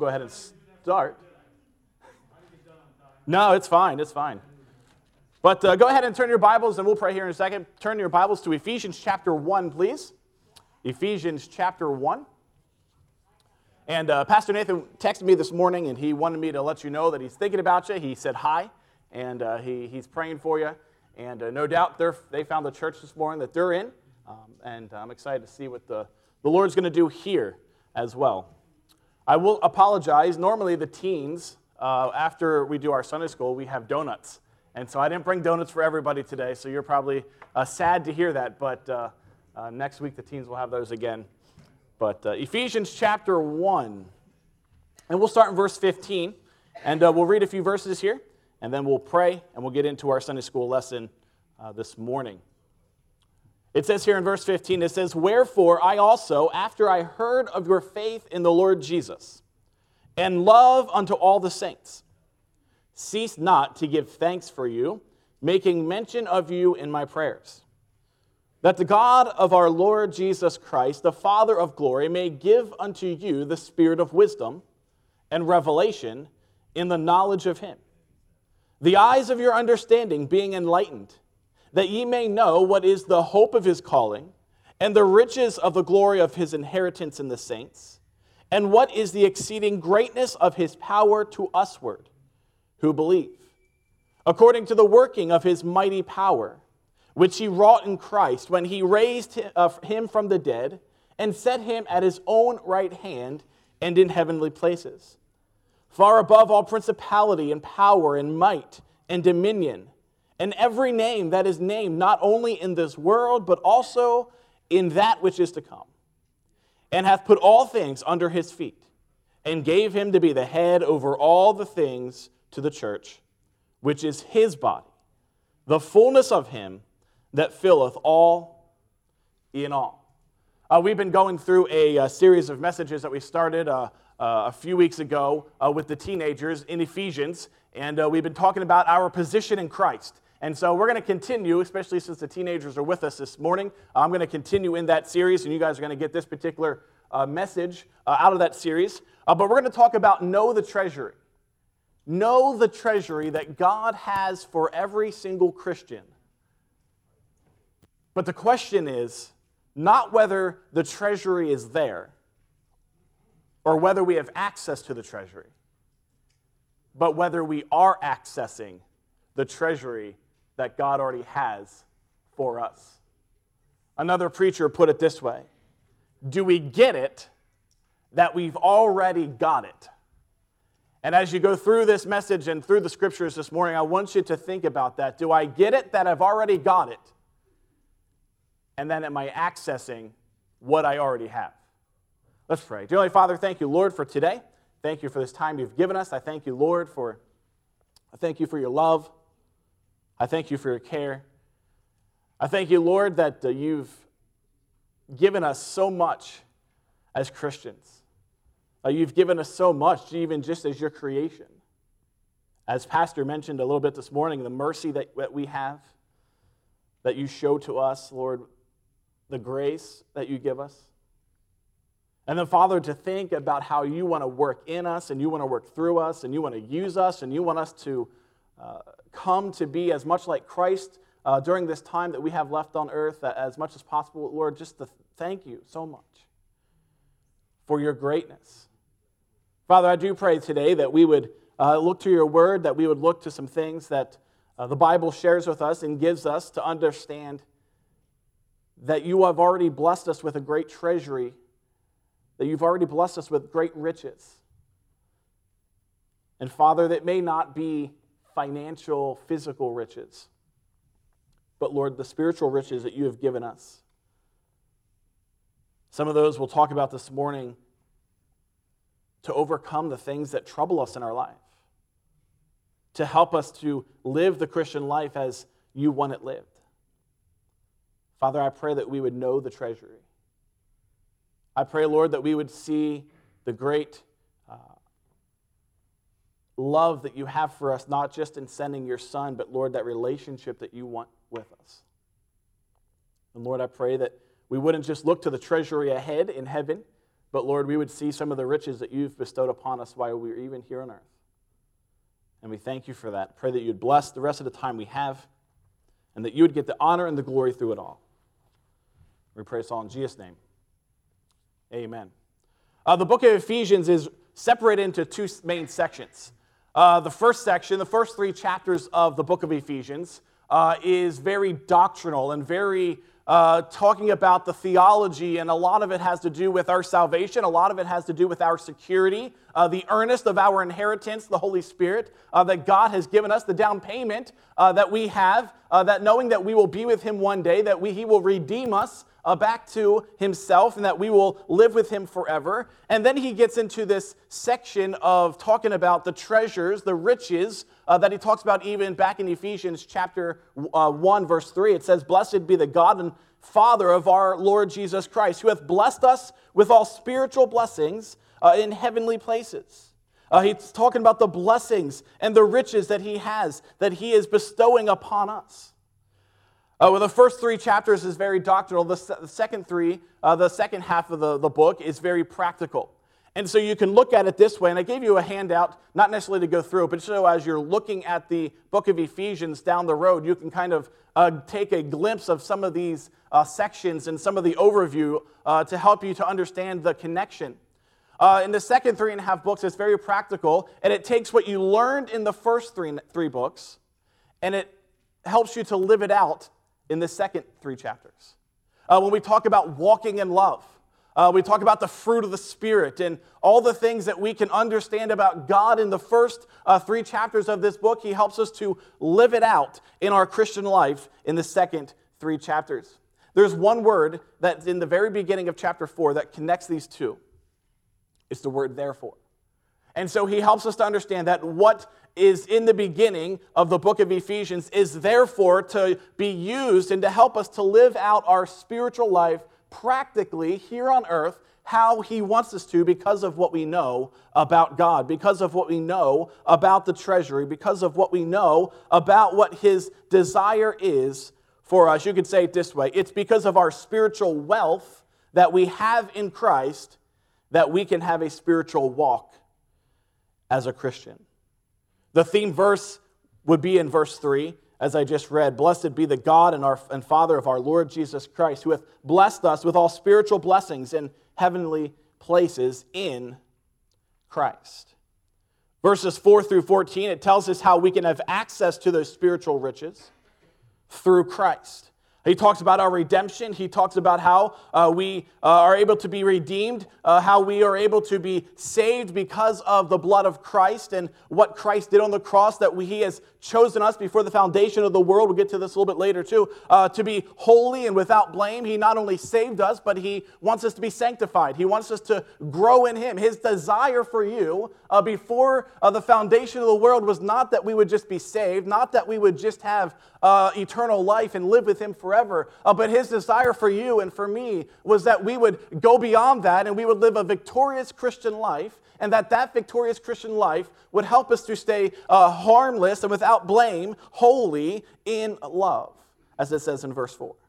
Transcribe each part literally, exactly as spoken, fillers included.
go ahead and start. No, it's fine. It's fine. But uh, go ahead and turn your Bibles, and we'll pray here in a second. Turn your Bibles to Ephesians chapter one, please. Ephesians chapter one. And uh, Pastor Nathan texted me this morning, and he wanted me to let you know that he's thinking about you. He said hi, and uh, he, he's praying for you. And uh, no doubt they're, they found the church this morning that they're in. Um, and I'm excited to see what the, the Lord's going to do here as well. I will apologize. Normally the teens, uh, after we do our Sunday school, we have donuts. And so I didn't bring donuts for everybody today, so you're probably uh, sad to hear that. But uh, uh, next week the teens will have those again. But uh, Ephesians chapter one. And we'll start in verse fifteen. And uh, we'll read a few verses here. And then we'll pray, and we'll get into our Sunday school lesson uh, this morning. It says here in verse fifteen, it says, "Wherefore I also, after I heard of your faith in the Lord Jesus, and love unto all the saints, cease not to give thanks for you, making mention of you in my prayers, that the God of our Lord Jesus Christ, the Father of glory, may give unto you the spirit of wisdom and revelation in the knowledge of him, the eyes of your understanding being enlightened, that ye may know what is the hope of his calling, and the riches of the glory of his inheritance in the saints, and what is the exceeding greatness of his power to usward, who believe, according to the working of his mighty power, which he wrought in Christ, when he raised him from the dead, and set him at his own right hand, and in heavenly places, far above all principality and power and might and dominion, and every name that is named, not only in this world, but also in that which is to come, and hath put all things under his feet, and gave him to be the head over all the things to the church, which is his body, the fullness of him that filleth all in all." Uh, we've been going through a, a series of messages that we started uh, uh, a few weeks ago uh, with the teenagers in Ephesians, and uh, we've been talking about our position in Christ. And so we're going to continue, especially since the teenagers are with us this morning. I'm going to continue in that series, and you guys are going to get this particular uh, message uh, out of that series. Uh, but we're going to talk about know the treasury. Know the treasury that God has for every single Christian. But the question is not whether the treasury is there or whether we have access to the treasury, but whether we are accessing the treasury that God already has for us. Another preacher put it this way: do we get it that we've already got it? And as you go through this message and through the scriptures this morning, I want you to think about that. Do I get it that I've already got it? And then am I accessing what I already have? Let's pray. Dear Holy Father, thank you, Lord, for today. Thank you for this time you've given us. I thank you, Lord, for I thank you for your love. I thank you for your care. I thank you, Lord, that uh, you've given us so much as Christians. Uh, you've given us so much, even just as your creation. As Pastor mentioned a little bit this morning, the mercy that, that we have, that you show to us, Lord, the grace that you give us. And then, Father, to think about how you want to work in us, and you want to work through us, and you want to use us, and you want us to uh, come to be as much like Christ uh, during this time that we have left on earth as much as possible. Lord, just to thank you so much for your greatness. Father, I do pray today that we would uh, look to your word, that we would look to some things that uh, the Bible shares with us and gives us to understand that you have already blessed us with a great treasury, that you've already blessed us with great riches. And Father, that may not be financial, physical riches, but Lord, the spiritual riches that you have given us. Some of those we'll talk about this morning to overcome the things that trouble us in our life, to help us to live the Christian life as you want it lived. Father, I pray that we would know the treasury. I pray, Lord, that we would see the great uh, love that you have for us, not just in sending your Son, but, Lord, that relationship that you want with us. And, Lord, I pray that we wouldn't just look to the treasury ahead in heaven, but Lord, we would see some of the riches that you've bestowed upon us while we were even here on earth. And we thank you for that. Pray that you'd bless the rest of the time we have, and that you would get the honor and the glory through it all. We pray this all in Jesus' name. Amen. Uh, the book of Ephesians is separated into two main sections. Uh, the first section, the first three chapters of the book of Ephesians, uh, is very doctrinal and very uh, talking about the theology, and a lot of it has to do with our salvation. A lot of it has to do with our security, uh, the earnest of our inheritance, the Holy Spirit, uh, that God has given us, the down payment uh, that we have, uh, that knowing that we will be with Him one day, that we, He will redeem us Uh, back to Himself, and that we will live with Him forever. And then he gets into this section of talking about the treasures, the riches, uh, that he talks about even back in Ephesians chapter uh, one, verse three. It says, "Blessed be the God and Father of our Lord Jesus Christ, who hath blessed us with all spiritual blessings uh, in heavenly places." Uh, he's talking about the blessings and the riches that He has, that He is bestowing upon us. Uh, well, the first three chapters is very doctrinal. The, se- the second three, uh, the second half of the, the book is very practical. And so you can look at it this way, and I gave you a handout, not necessarily to go through, but so as you're looking at the book of Ephesians down the road, you can kind of uh, take a glimpse of some of these uh, sections and some of the overview uh, to help you to understand the connection. Uh, in the second three and a half books, it's very practical, and it takes what you learned in the first three, three books, and it helps you to live it out in the second three chapters. Uh, when we talk about walking in love, uh, we talk about the fruit of the Spirit and all the things that we can understand about God in the first uh, three chapters of this book. He helps us to live it out in our Christian life in the second three chapters. There's one word that's in the very beginning of chapter four that connects these two. It's the word therefore. And so he helps us to understand that what is in the beginning of the book of Ephesians is therefore to be used and to help us to live out our spiritual life practically here on earth, how He wants us to, because of what we know about God, because of what we know about the treasury, because of what we know about what His desire is for us. You could say it this way: it's because of our spiritual wealth that we have in Christ that we can have a spiritual walk as a Christian. The theme verse would be in verse three, as I just read. "Blessed be the God and, our, and Father of our Lord Jesus Christ, who hath blessed us with all spiritual blessings in heavenly places in Christ." Verses four through fourteen, it tells us how we can have access to those spiritual riches through Christ. He talks about our redemption. He talks about how uh, we uh, are able to be redeemed, uh, how we are able to be saved because of the blood of Christ and what Christ did on the cross, that we, He has chosen us before the foundation of the world. We'll get to this a little bit later too, uh, to be holy and without blame. He not only saved us, but He wants us to be sanctified. He wants us to grow in Him. His desire for you uh, before uh, the foundation of the world was not that we would just be saved, not that we would just have uh, eternal life and live with Him forever. Forever, uh, but His desire for you and for me was that we would go beyond that and we would live a victorious Christian life, and that that victorious Christian life would help us to stay uh, harmless and without blame, holy in love, as it says in verse four.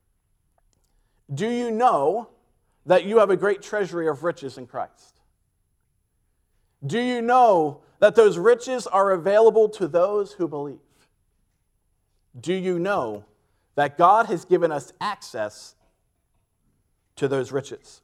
Do you know that you have a great treasury of riches in Christ? Do you know that those riches are available to those who believe? Do you know that God has given us access to those riches?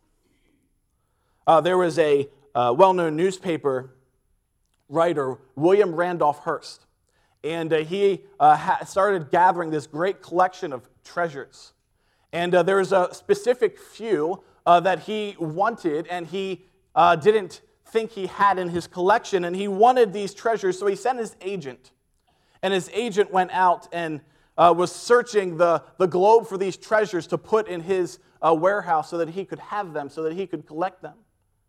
Uh, there was a uh, well-known newspaper writer, William Randolph Hearst, and uh, he uh, ha- started gathering this great collection of treasures. And uh, there was a specific few uh, that he wanted, and he uh, didn't think he had in his collection, and he wanted these treasures, so he sent his agent. And his agent went out and Uh, was searching the, the globe for these treasures to put in his uh, warehouse so that he could have them, so that he could collect them.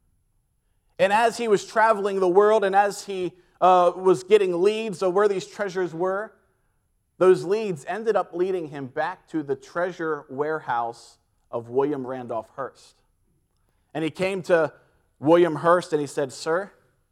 And as he was traveling the world and as he uh, was getting leads of where these treasures were, those leads ended up leading him back to the treasure warehouse of William Randolph Hearst. And he came to William Hearst and he said, "Sir,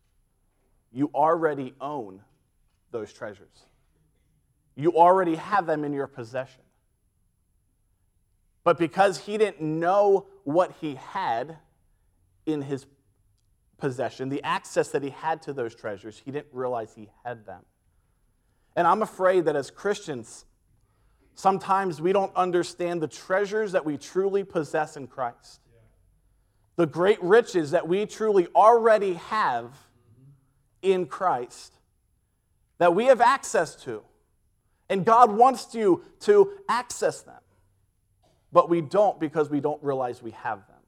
you already own those treasures. You already have them in your possession." But because he didn't know what he had, in his possession, the access that he had to those treasures, he didn't realize he had them. And I'm afraid that as Christians, sometimes we don't understand the treasures that we truly possess in Christ. The great riches that we truly already have in Christ, that we have access to. And God wants you to access them. But we don't because we don't realize we have them.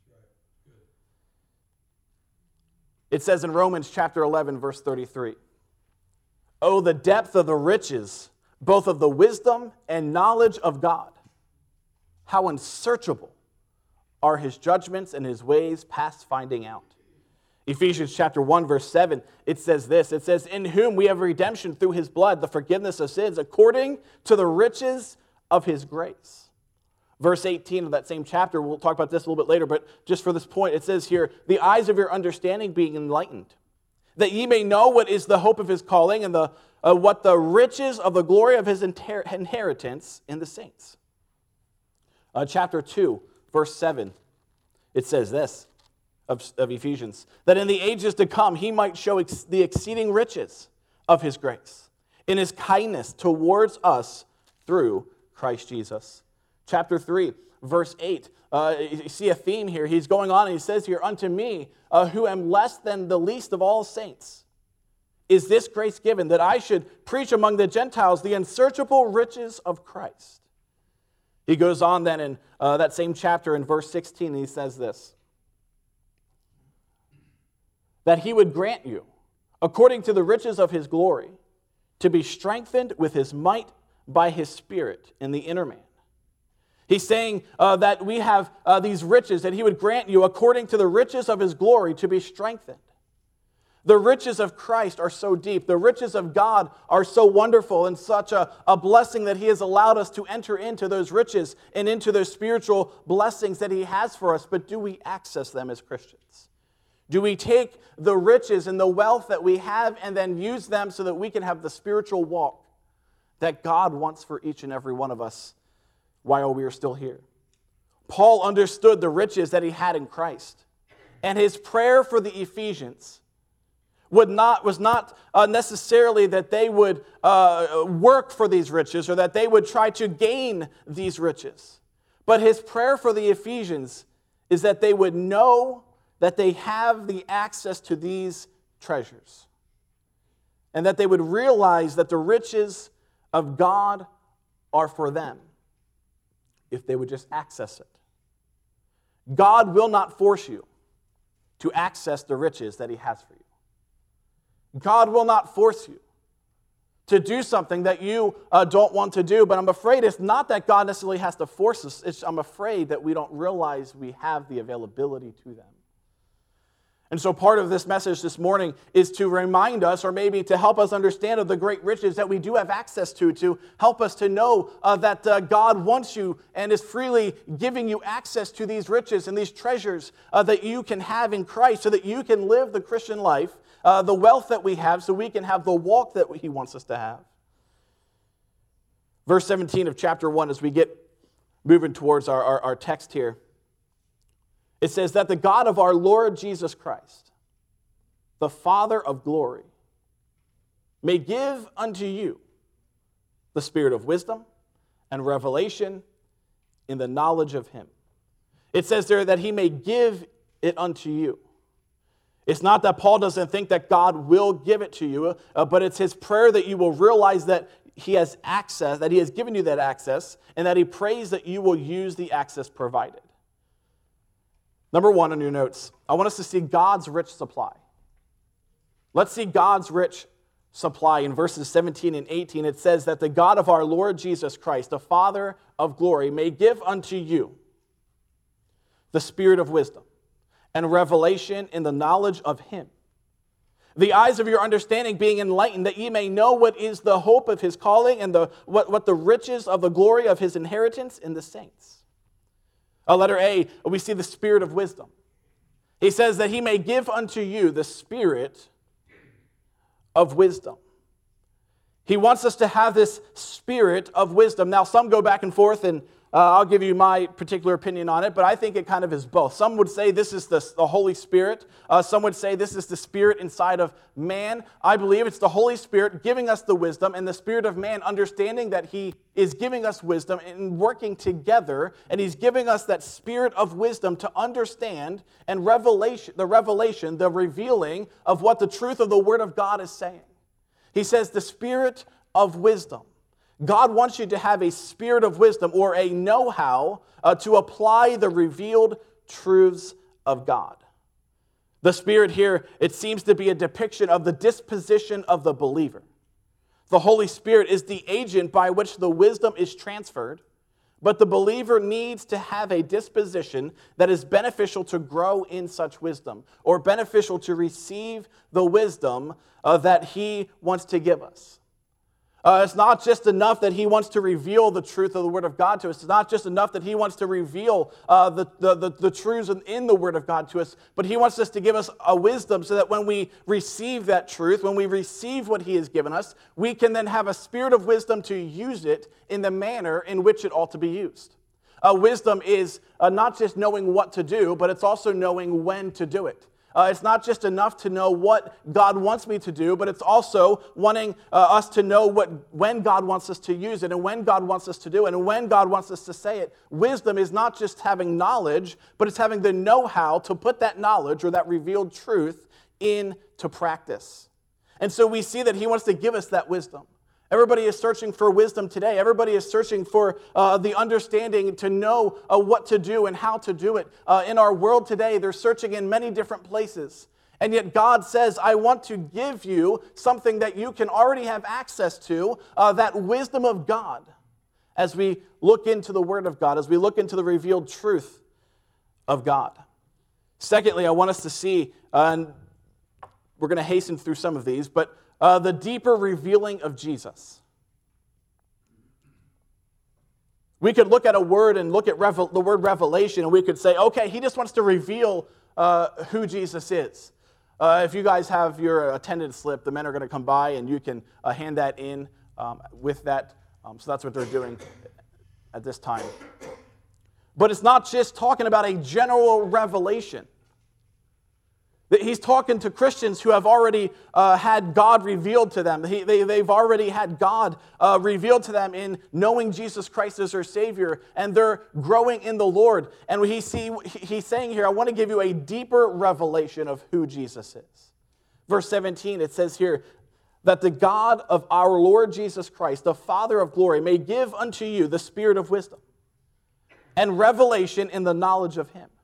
It says in Romans chapter eleven, verse thirty-three, "Oh, the depth of the riches, both of the wisdom and knowledge of God. How unsearchable are his judgments and his ways past finding out." Ephesians chapter one, verse seven, it says this. It says, "In whom we have redemption through his blood, the forgiveness of sins, according to the riches of his grace." Verse eighteen of that same chapter, we'll talk about this a little bit later, but just for this point, it says here, "The eyes of your understanding being enlightened, that ye may know what is the hope of his calling and the uh, what the riches of the glory of his inter- inheritance in the saints." Uh, chapter two, verse seven, it says this of, of Ephesians, "That in the ages to come he might show ex- the exceeding riches of his grace in his kindness towards us through Christ Jesus." Chapter three, verse eight, uh, you see a theme here. He's going on and he says here, "Unto me, uh, who am less than the least of all saints, is this grace given, that I should preach among the Gentiles the unsearchable riches of Christ." He goes on then in uh, that same chapter in verse sixteen, and he says this, "That he would grant you, according to the riches of his glory, to be strengthened with his might by his Spirit in the inner man." He's saying uh, that we have uh, these riches, that he would grant you, according to the riches of his glory, to be strengthened. The riches of Christ are so deep. The riches of God are so wonderful and such a, a blessing that he has allowed us to enter into those riches and into those spiritual blessings that he has for us. But do we access them as Christians? Do we take the riches and the wealth that we have and then use them so that we can have the spiritual walk that God wants for each and every one of us while we are still here? Paul understood the riches that he had in Christ. And his prayer for the Ephesians would not, was not uh, necessarily that they would uh, work for these riches or that they would try to gain these riches. But his prayer for the Ephesians is that they would know that they have the access to these treasures. And that they would realize that the riches of God are for them, if they would just access it. God will not force you to access the riches that he has for you. God will not force you to do something that you uh, don't want to do, but I'm afraid it's not that God necessarily has to force us. It's, I'm afraid that we don't realize we have the availability to them. And so part of this message this morning is to remind us, or maybe to help us understand of the great riches that we do have access to, to help us to know uh, that uh, God wants you and is freely giving you access to these riches and these treasures uh, that you can have in Christ so that you can live the Christian life, uh, the wealth that we have, so we can have the walk that he wants us to have. Verse seventeen of chapter one, as we get moving towards our, our, our text here, it says that the God of our Lord Jesus Christ, the Father of glory, may give unto you the spirit of wisdom and revelation in the knowledge of him. It says there that he may give it unto you. It's not that Paul doesn't think that God will give it to you, uh, but it's his prayer that you will realize that he has access, that he has given you that access, and that he prays that you will use the access provided. Number one on your notes, I want us to see God's rich supply. Let's see God's rich supply. In verses seventeen and eighteen, it says that the God of our Lord Jesus Christ, the Father of glory, may give unto you the spirit of wisdom and revelation in the knowledge of him, the eyes of your understanding being enlightened, that ye may know what is the hope of his calling and the what, what the riches of the glory of his inheritance in the saints. Uh, letter A, we see the spirit of wisdom. He says that he may give unto you the spirit of wisdom. He wants us to have this spirit of wisdom. Now, some go back and forth and Uh, I'll give you my particular opinion on it, but I think it kind of is both. Some would say this is the, the Holy Spirit. Uh, some would say this is the Spirit inside of man. I believe it's the Holy Spirit giving us the wisdom and the Spirit of man understanding that he is giving us wisdom and working together, and he's giving us that spirit of wisdom to understand and revelation, the revelation, the revealing of what the truth of the Word of God is saying. He says the Spirit of wisdom. God wants you to have a spirit of wisdom or a know-how uh, to apply the revealed truths of God. The Spirit here, it seems to be a depiction of the disposition of the believer. The Holy Spirit is the agent by which the wisdom is transferred, but the believer needs to have a disposition that is beneficial to grow in such wisdom or beneficial to receive the wisdom uh, that he wants to give us. Uh, it's not just enough that he wants to reveal the truth of the Word of God to us. It's not just enough that he wants to reveal uh, the, the, the, the truths in the Word of God to us, but he wants us to give us a wisdom so that when we receive that truth, when we receive what he has given us, we can then have a spirit of wisdom to use it in the manner in which it ought to be used. Uh, wisdom is uh, not just knowing what to do, but it's also knowing when to do it. Uh, it's not just enough to know what God wants me to do, but it's also wanting uh, us to know what when God wants us to use it and when God wants us to do it and when God wants us to say it. Wisdom is not just having knowledge, but it's having the know-how to put that knowledge or that revealed truth into practice. And so we see that he wants to give us that wisdom. Everybody is searching for wisdom today. Everybody is searching for uh, the understanding to know uh, what to do and how to do it. Uh, in our world today, they're searching in many different places. And yet God says, I want to give you something that you can already have access to, uh, that wisdom of God, as we look into the Word of God, as we look into the revealed truth of God. Secondly, I want us to see, uh, and we're going to hasten through some of these, but Uh, the deeper revealing of Jesus. We could look at a word and look at revel- the word revelation, and we could say, okay, he just wants to reveal uh, who Jesus is. Uh, if you guys have your attendance slip, the men are going to come by, and you can uh, hand that in um, with that. Um, so that's what they're doing at this time. But it's not just talking about a general revelation. He's talking to Christians who have already uh, had God revealed to them. He, they, they've already had God uh, revealed to them in knowing Jesus Christ as their Savior, and they're growing in the Lord. And he see, he's saying here, I want to give you a deeper revelation of who Jesus is. Verse seventeen, it says here, that the God of our Lord Jesus Christ, the Father of glory, may give unto you the spirit of wisdom and revelation in the knowledge of him.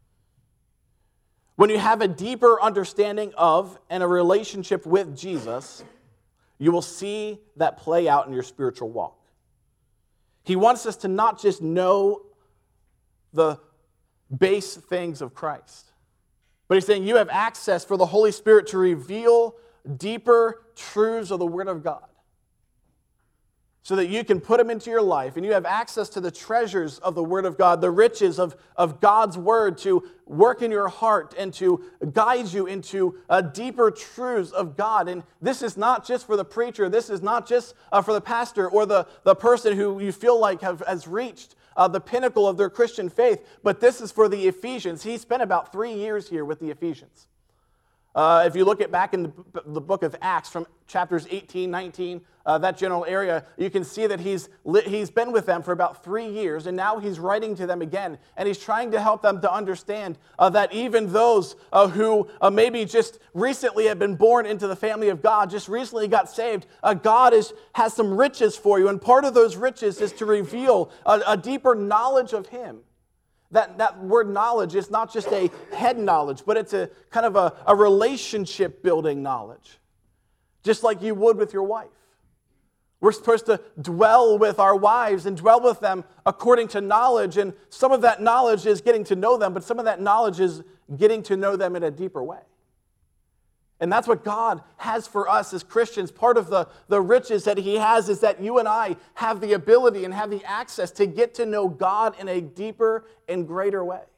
When you have a deeper understanding of and a relationship with Jesus, you will see that play out in your spiritual walk. He wants us to not just know the base things of Christ, but he's saying you have access for the Holy Spirit to reveal deeper truths of the Word of God, so that you can put them into your life and you have access to the treasures of the Word of God, the riches of, of God's Word to work in your heart and to guide you into uh, deeper truths of God. And this is not just for the preacher. This is not just uh, for the pastor or the, the person who you feel like have, has reached uh, the pinnacle of their Christian faith, but this is for the Ephesians. He spent about three years here with the Ephesians. Uh, if you look at back in the, the book of Acts from chapters eighteen, nineteen, uh, that general area, you can see that he's he's been with them for about three years, and now he's writing to them again, and he's trying to help them to understand uh, that even those uh, who uh, maybe just recently have been born into the family of God, just recently got saved, uh, God is, has some riches for you, and part of those riches is to reveal a, a deeper knowledge of him. That, that word knowledge is not just a head knowledge, but it's a kind of a, a relationship building knowledge. Just like you would with your wife. We're supposed to dwell with our wives and dwell with them according to knowledge. And some of that knowledge is getting to know them, but some of that knowledge is getting to know them in a deeper way. And that's what God has for us as Christians. Part of the, the riches that he has is that you and I have the ability and have the access to get to know God in a deeper and greater way.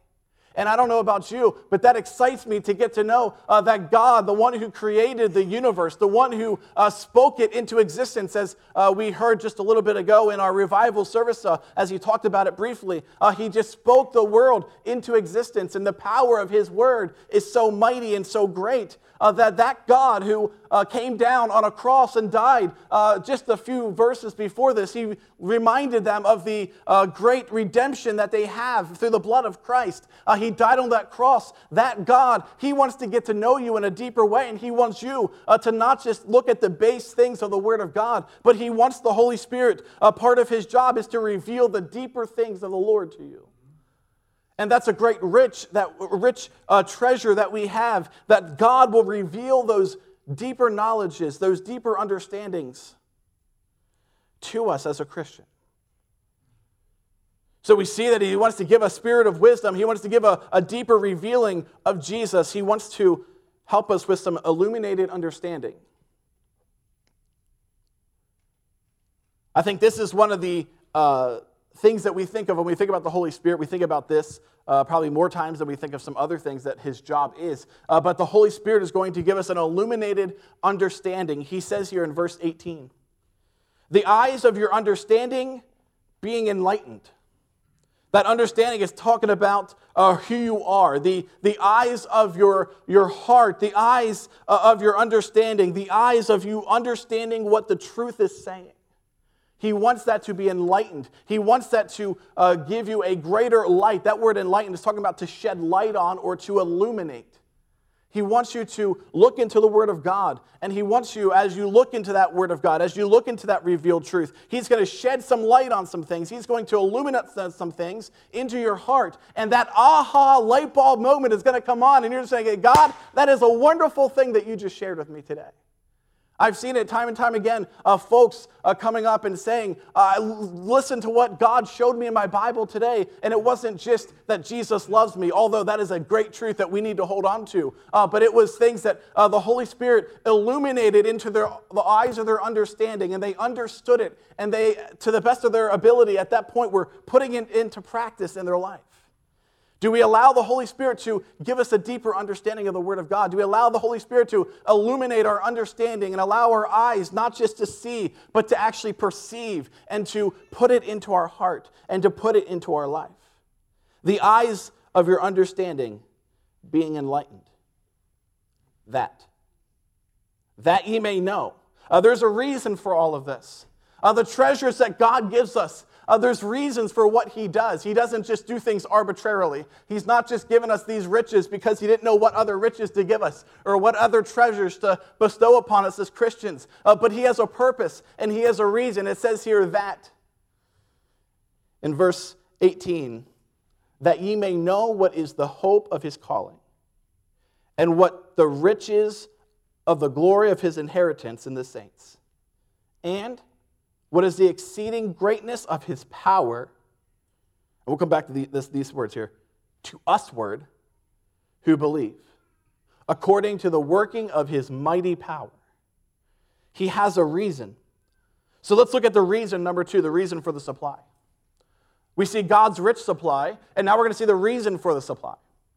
And I don't know about you, but that excites me to get to know uh, that God, the one who created the universe, the one who uh, spoke it into existence, as uh, we heard just a little bit ago in our revival service, uh, as he talked about it briefly. Uh, he just spoke the world into existence, and the power of his word is so mighty and so great uh, that that God who uh, came down on a cross and died uh, just a few verses before this, he reminded them of the uh, great redemption that they have through the blood of Christ. Uh, he died on that cross. That God, he wants to get to know you in a deeper way, and he wants you uh, to not just look at the base things of the Word of God, but he wants the Holy Spirit. Uh, part of his job is to reveal the deeper things of the Lord to you. And that's a great rich, that rich uh, treasure that we have, that God will reveal those deeper knowledges, those deeper understandings to us as a Christian. So we see that he wants to give a spirit of wisdom. He wants to give a, a deeper revealing of Jesus. He wants to help us with some illuminated understanding. I think this is one of the uh, things that we think of when we think about the Holy Spirit. We think about this uh, probably more times than we think of some other things that his job is. Uh, but the Holy Spirit is going to give us an illuminated understanding. He says here in verse eighteen, the eyes of your understanding being enlightened. That understanding is talking about uh, who you are, the, the eyes of your, your heart, the eyes uh, of your understanding, the eyes of you understanding what the truth is saying. He wants that to be enlightened. He wants that to uh, give you a greater light. That word enlightened is talking about to shed light on or to illuminate. He wants you to look into the Word of God, and he wants you, as you look into that Word of God, as you look into that revealed truth, he's going to shed some light on some things. He's going to illuminate some things into your heart, and that aha light bulb moment is going to come on, and you're saying, God, that is a wonderful thing that you just shared with me today. I've seen it time and time again, uh, folks uh, coming up and saying, uh, listen to what God showed me in my Bible today. And it wasn't just that Jesus loves me, although that is a great truth that we need to hold on to. Uh, but it was things that uh, the Holy Spirit illuminated into their, the eyes of their understanding. And they understood it. And they, to the best of their ability at that point, were putting it into practice in their life. Do we allow the Holy Spirit to give us a deeper understanding of the Word of God? Do we allow the Holy Spirit to illuminate our understanding and allow our eyes not just to see, but to actually perceive and to put it into our heart and to put it into our life? The eyes of your understanding being enlightened. That. That ye may know. Uh, there's a reason for all of this. Uh, the treasures that God gives us, Uh, there's reasons for what he does. He doesn't just do things arbitrarily. He's not just giving us these riches because he didn't know what other riches to give us or what other treasures to bestow upon us as Christians. Uh, but he has a purpose and he has a reason. It says here that in verse eighteen, that ye may know what is the hope of his calling and what the riches of the glory of his inheritance in the saints, and what is the exceeding greatness of his power, and we'll come back to the, this, these words here, to usward who believe, according to the working of his mighty power. He has a reason. So let's look at the reason, number two, the reason for the supply. We see God's rich supply, and now we're going to see the reason for the supply.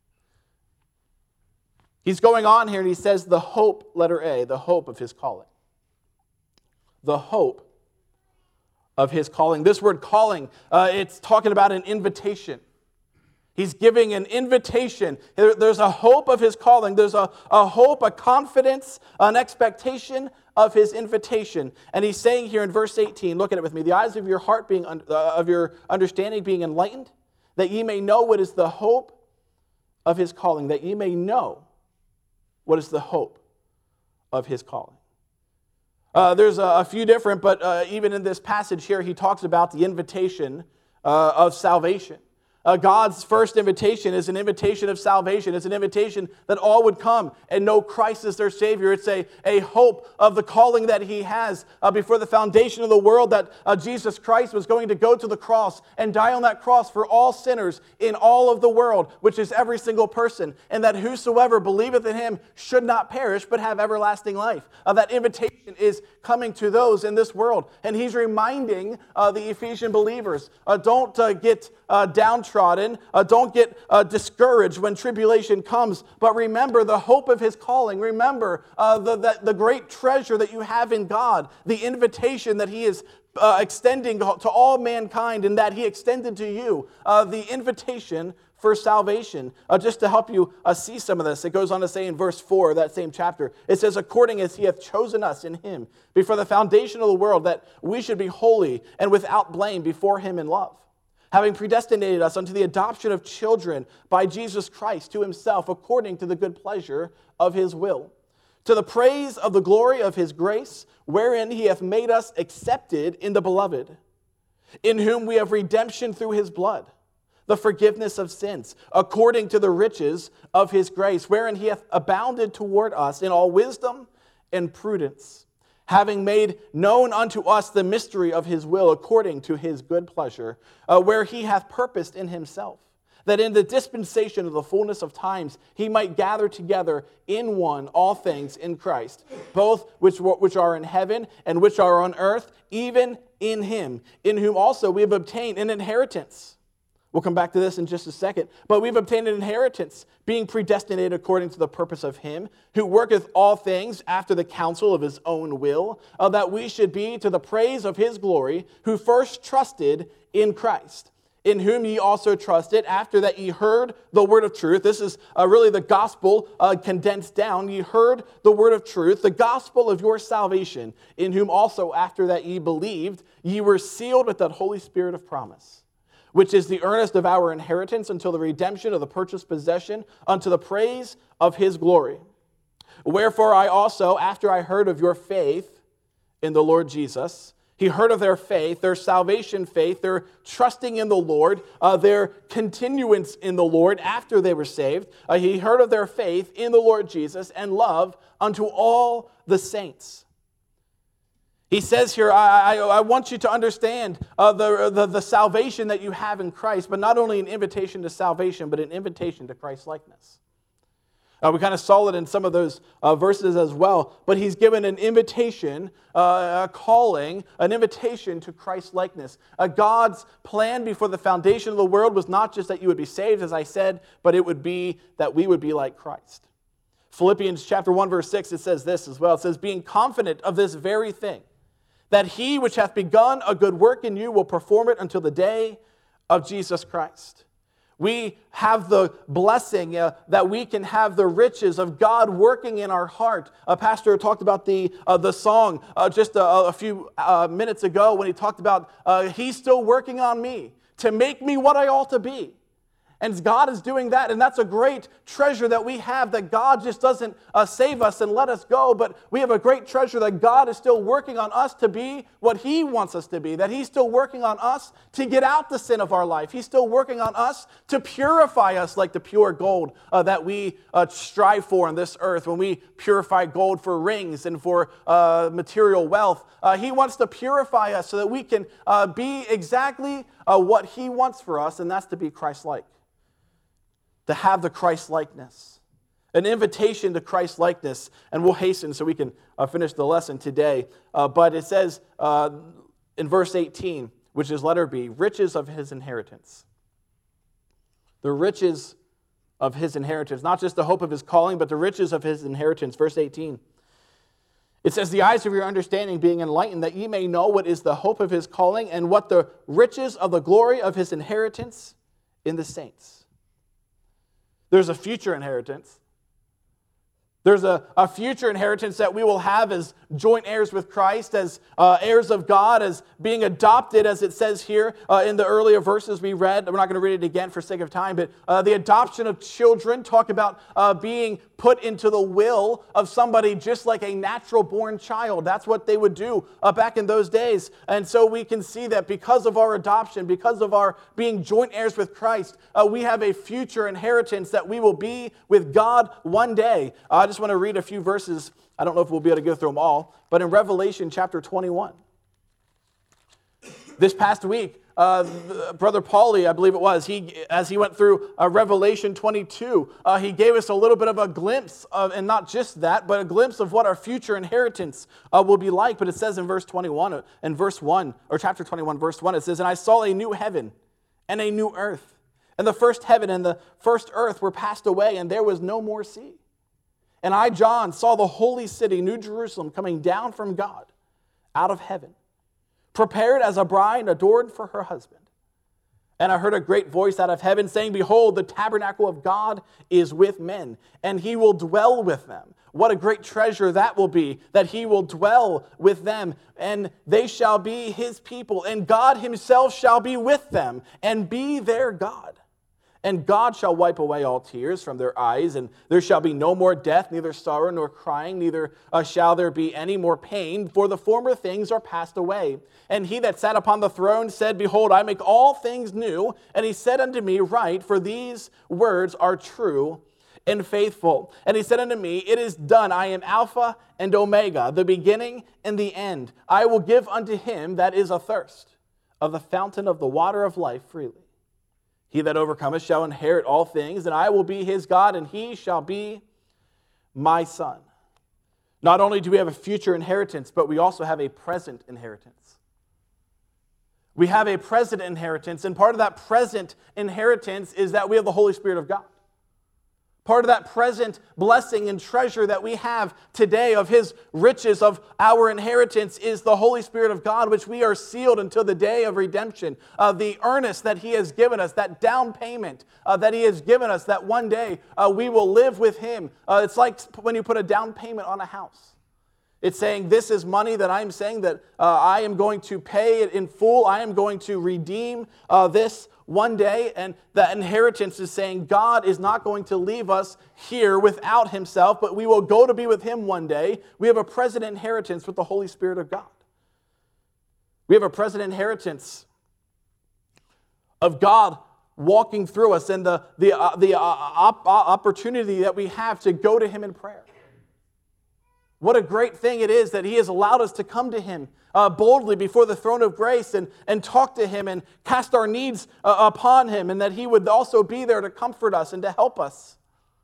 He's going on here and he says the hope, letter A, the hope of his calling. The hope of his calling. This word calling, uh, it's talking about an invitation. He's giving an invitation. There, there's a hope of his calling. There's a, a hope, a confidence, an expectation of his invitation. And he's saying here in verse eighteen, look at it with me, the eyes of your heart being, uh, of your understanding being enlightened, that ye may know what is the hope of his calling, that ye may know what is the hope of his calling. Uh, there's a, a few different, but uh, even in this passage here, he talks about the invitation uh, of salvation. Uh, God's first invitation is an invitation of salvation. It's an invitation that all would come and know Christ as their Savior. It's a, a hope of the calling that he has uh, before the foundation of the world, that uh, Jesus Christ was going to go to the cross and die on that cross for all sinners in all of the world, which is every single person, and that whosoever believeth in him should not perish but have everlasting life. Uh, that invitation is coming to those in this world. And he's reminding uh, the Ephesian believers, uh, don't uh, get uh, downtrodden downtrodden. Uh, don't get uh, discouraged when tribulation comes. But remember the hope of his calling. Remember uh, the, the, the great treasure that you have in God, the invitation that he is uh, extending to all mankind and that he extended to you, uh, the invitation for salvation. Uh, just to help you uh, see some of this, it goes on to say in verse four of that same chapter, it says, according as he hath chosen us in him before the foundation of the world, that we should be holy and without blame before him in love, having predestinated us unto the adoption of children by Jesus Christ to himself, according to the good pleasure of his will, to the praise of the glory of his grace, wherein he hath made us accepted in the beloved, in whom we have redemption through his blood, the forgiveness of sins, according to the riches of his grace, wherein he hath abounded toward us in all wisdom and prudence, having made known unto us the mystery of his will, according to his good pleasure, uh, where he hath purposed in himself, that in the dispensation of the fullness of times he might gather together in one all things in Christ, both which, which are in heaven and which are on earth, even in him, in whom also we have obtained an inheritance. We'll come back to this in just a second. But we've obtained an inheritance, being predestinated according to the purpose of him, who worketh all things after the counsel of his own will, uh, that we should be to the praise of his glory, who first trusted in Christ, in whom ye also trusted, after that ye heard the word of truth. This is uh, really the gospel uh, condensed down. Ye heard the word of truth, the gospel of your salvation, in whom also after that ye believed, ye were sealed with that Holy Spirit of promise, which is the earnest of our inheritance until the redemption of the purchased possession, unto the praise of his glory. Wherefore I also, after I heard of your faith in the Lord Jesus, he heard of their faith, their salvation faith, their trusting in the Lord, uh, their continuance in the Lord after they were saved. Uh, he heard of their faith in the Lord Jesus and love unto all the saints. He says here, I, I, I want you to understand uh, the, the, the salvation that you have in Christ, but not only an invitation to salvation, but an invitation to Christ-likeness. Uh, we kind of saw it in some of those uh, verses as well, but he's given an invitation, uh, a calling, an invitation to Christ-likeness. Uh, God's plan before the foundation of the world was not just that you would be saved, as I said, but it would be that we would be like Christ. Philippians chapter one, verse six, it says this as well. It says, being confident of this very thing, that he which hath begun a good work in you will perform it until the day of Jesus Christ. We have the blessing uh, that we can have the riches of God working in our heart. A pastor talked about the uh, the song uh, just a, a few uh, minutes ago when he talked about uh, he's still working on me to make me what I ought to be. And God is doing that, and that's a great treasure that we have, that God just doesn't uh, save us and let us go, but we have a great treasure that God is still working on us to be what he wants us to be, that he's still working on us to get out the sin of our life. He's still working on us to purify us like the pure gold uh, that we uh, strive for on this earth. When we purify gold for rings and for uh, material wealth, uh, he wants to purify us so that we can uh, be exactly uh, what he wants for us, and that's to be Christ-like. To have the Christ-likeness, an invitation to Christ-likeness. And we'll hasten so we can uh, finish the lesson today. Uh, but it says uh, in verse eighteen, which is letter B, riches of his inheritance. The riches of his inheritance. Not just the hope of his calling, but the riches of his inheritance. Verse eighteen. It says, the eyes of your understanding being enlightened, that ye may know what is the hope of his calling, and what the riches of the glory of his inheritance in the saints. There's a future inheritance. There's a, a future inheritance that we will have as joint heirs with Christ, as uh, heirs of God, as being adopted, as it says here uh, in the earlier verses we read. We're not going to read it again for sake of time, but uh, the adoption of children, talk about uh, being put into the will of somebody just like a natural-born child. That's what they would do uh, back in those days. And so we can see that because of our adoption, because of our being joint heirs with Christ, uh, we have a future inheritance that we will be with God one day. Uh, I just want to read a few verses. I don't know if we'll be able to go through them all, but in Revelation chapter twenty-one, this past week, uh, Brother Paulie, I believe it was, he as he went through uh, Revelation twenty-two, uh, he gave us a little bit of a glimpse of, and not just that, but a glimpse of what our future inheritance uh, will be like. But it says in verse twenty-one, in verse one, or chapter twenty-one, verse one, it says, and I saw a new heaven and a new earth. And the first heaven and the first earth were passed away, and there was no more sea. And I, John, saw the holy city, New Jerusalem, coming down from God, out of heaven, prepared as a bride adorned for her husband. And I heard a great voice out of heaven saying, Behold, the tabernacle of God is with men, and he will dwell with them. What a great treasure that will be, that he will dwell with them, and they shall be his people, and God himself shall be with them, and be their God. And God shall wipe away all tears from their eyes, and there shall be no more death, neither sorrow nor crying, neither uh, shall there be any more pain, for the former things are passed away. And he that sat upon the throne said, Behold, I make all things new. And he said unto me, Write, for these words are true and faithful. And he said unto me, It is done. I am Alpha and Omega, the beginning and the end. I will give unto him that is athirst of the fountain of the water of life freely. He that overcometh shall inherit all things, and I will be his God, and he shall be my son. Not only do we have a future inheritance, but we also have a present inheritance. We have a present inheritance, and part of that present inheritance is that we have the Holy Spirit of God. Part of that present blessing and treasure that we have today of his riches, of our inheritance, is the Holy Spirit of God, which we are sealed until the day of redemption. Uh, the earnest that he has given us, that down payment uh, that he has given us, that one day uh, we will live with him. Uh, it's like when you put a down payment on a house. It's saying, this is money that I'm saying that uh, I am going to pay it in full. I am going to redeem uh, this one day, and that inheritance is saying God is not going to leave us here without himself, but we will go to be with him one day. We have a present inheritance with the Holy Spirit of God. We have a present inheritance of God walking through us, and the, the, uh, the uh, op- opportunity that we have to go to him in prayer. What a great thing it is that he has allowed us to come to him uh, boldly before the throne of grace and, and talk to him and cast our needs uh, upon him, and that he would also be there to comfort us and to help us.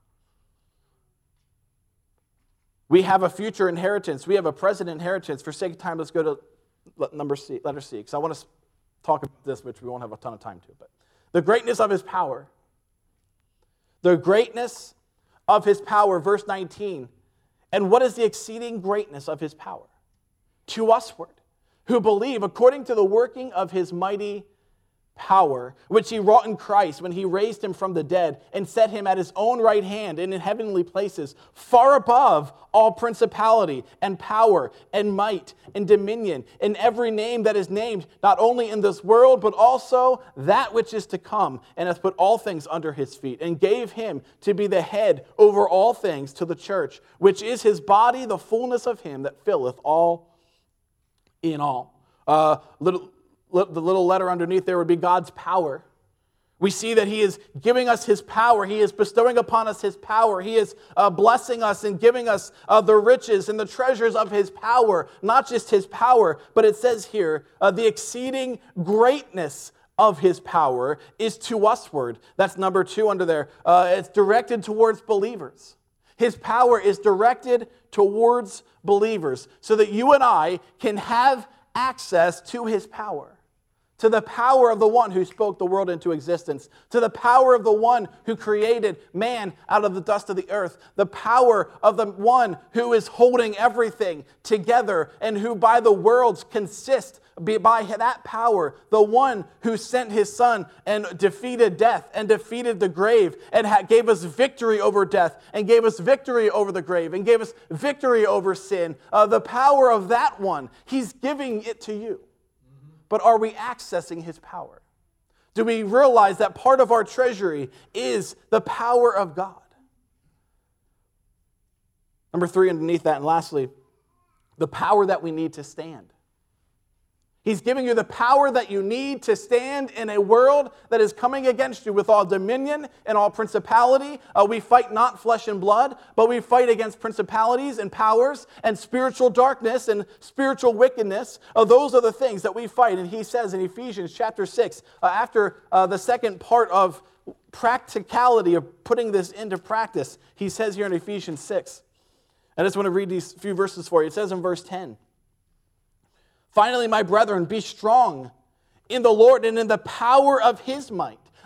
We have a future inheritance. We have a present inheritance. For sake of time, let's go to number C, letter C, because I want to talk about this, which we won't have a ton of time to. But the greatness of his power. The greatness of his power, verse nineteen. And what is the exceeding greatness of his power? To usward, who believe according to the working of his mighty power, which he wrought in Christ when he raised him from the dead and set him at his own right hand and in heavenly places, far above all principality and power and might and dominion and every name that is named, not only in this world, but also that which is to come, and hath put all things under his feet, and gave him to be the head over all things to the church, which is his body, the fullness of him that filleth all in all. Uh, little... The little letter underneath there would be God's power. We see that he is giving us his power. He is bestowing upon us his power. He is uh, blessing us and giving us uh, the riches and the treasures of his power. Not just his power, but it says here, uh, the exceeding greatness of his power is to usward. That's number two under there. Uh, it's directed towards believers. His power is directed towards believers so that you and I can have access to his power. To the power of the one who spoke the world into existence, to the power of the one who created man out of the dust of the earth, the power of the one who is holding everything together and who by the worlds consist, by that power, the one who sent his son and defeated death and defeated the grave and gave us victory over death and gave us victory over the grave and gave us victory over sin. Uh, the power of that one, he's giving it to you. But are we accessing his power? Do we realize that part of our treasury is the power of God? Number three underneath that, and lastly, the power that we need to stand. He's giving you the power that you need to stand in a world that is coming against you with all dominion and all principality. Uh, we fight not flesh and blood, but we fight against principalities and powers and spiritual darkness and spiritual wickedness. Uh, those are the things that we fight. And he says in Ephesians chapter six, uh, after uh, the second part of practicality of putting this into practice, he says here in Ephesians six, I just want to read these few verses for you. It says in verse ten, Finally, my brethren, be strong in the Lord and in the power of his might.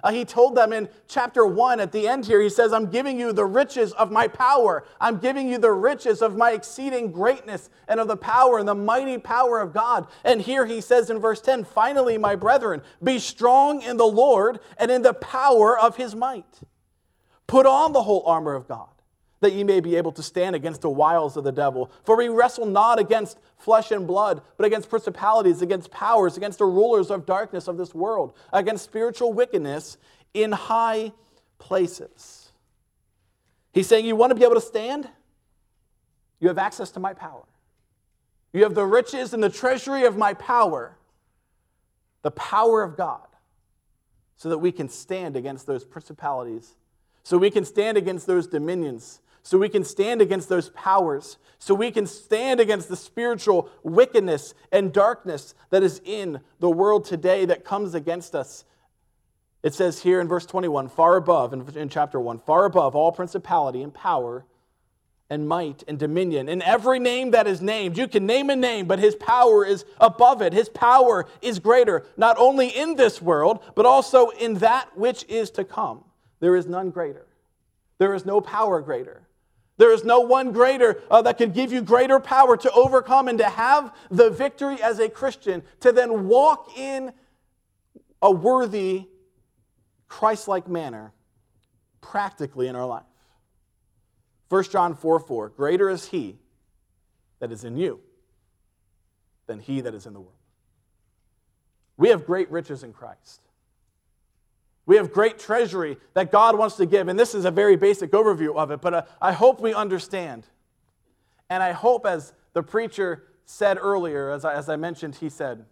Uh, he told them in chapter one, at the end here, he says, I'm giving you the riches of my power. I'm giving you the riches of my exceeding greatness and of the power and the mighty power of God. And here he says in verse ten, finally, my brethren, be strong in the Lord and in the power of his might. Put on the whole armor of God, that ye may be able to stand against the wiles of the devil. For we wrestle not against flesh and blood, but against principalities, against powers, against the rulers of darkness of this world, against spiritual wickedness in high places. He's saying, you want to be able to stand? You have access to my power. You have the riches and the treasury of my power, the power of God, so that we can stand against those principalities, so we can stand against those dominions, so we can stand against those powers, so we can stand against the spiritual wickedness and darkness that is in the world today that comes against us. It says here in verse twenty-one, far above, in, in chapter one, far above all principality and power and might and dominion, in every name that is named. You can name a name, but his power is above it. His power is greater, not only in this world, but also in that which is to come. There is none greater. There is no power greater. There is no one greater uh, that can give you greater power to overcome and to have the victory as a Christian, to then walk in a worthy, Christ-like manner practically in our life. First John four four, greater is he that is in you than he that is in the world. We have great riches in Christ. We have great treasury that God wants to give, and this is a very basic overview of it, but uh, I hope we understand. And I hope, as the preacher said earlier, as I, as I mentioned, he said,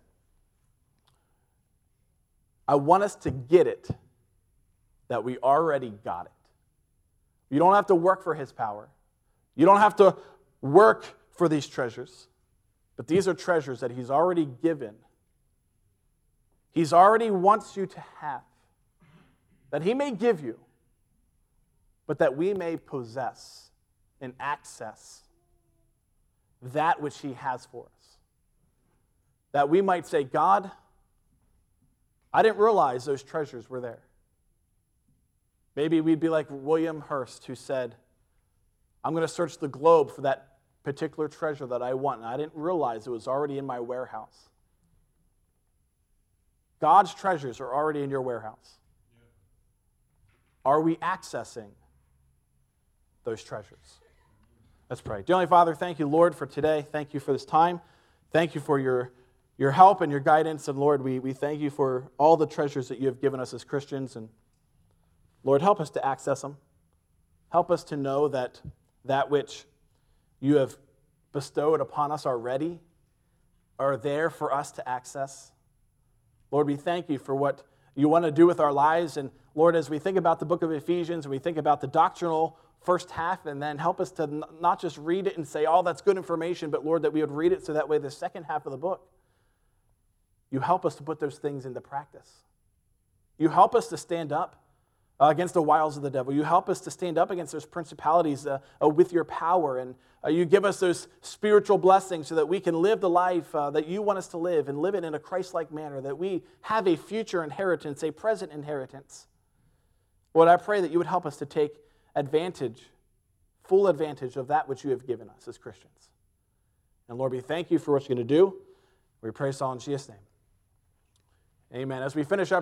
I want us to get it, that we already got it. You don't have to work for his power. You don't have to work for these treasures, but these are treasures that he's already given. He's already wants you to have, that he may give you, but that we may possess and access that which he has for us. That we might say, God, I didn't realize those treasures were there. Maybe we'd be like William Hurst, who said, I'm going to search the globe for that particular treasure that I want, and I didn't realize it was already in my warehouse. God's treasures are already in your warehouse. Are we accessing those treasures? Let's pray. Dear Heavenly Father, thank you, Lord, for today. Thank you for this time. Thank you for your, your help and your guidance. And Lord, we, we thank you for all the treasures that you have given us as Christians. And Lord, help us to access them. Help us to know that that which you have bestowed upon us already are there for us to access. Lord, we thank you for what you want to do with our lives. And Lord, as we think about the book of Ephesians, we think about the doctrinal first half, and then help us to n- not just read it and say, oh, that's good information, but Lord, that we would read it so that way the second half of the book, you help us to put those things into practice. You help us to stand up uh, against the wiles of the devil. You help us to stand up against those principalities uh, uh, with your power, and uh, you give us those spiritual blessings so that we can live the life uh, that you want us to live, and live it in a Christ-like manner, that we have a future inheritance, a present inheritance. Lord, I pray that you would help us to take advantage, full advantage of that which you have given us as Christians. And Lord, we thank you for what you're going to do. We pray this all in Jesus' name. Amen. As we finish up